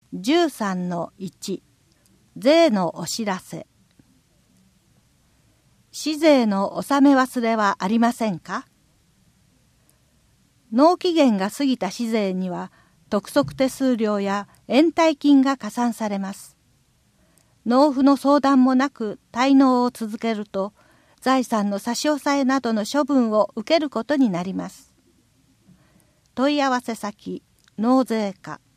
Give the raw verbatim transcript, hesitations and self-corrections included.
じゅうさんのいち 税のお知らせ。市税の納め忘れはありませんか？納期限が過ぎた市税には督促手数料や延滞金が加算されます。納付の相談もなく滞納を続けると財産の差し押さえなどの処分を受けることになります。問い合わせ先納税課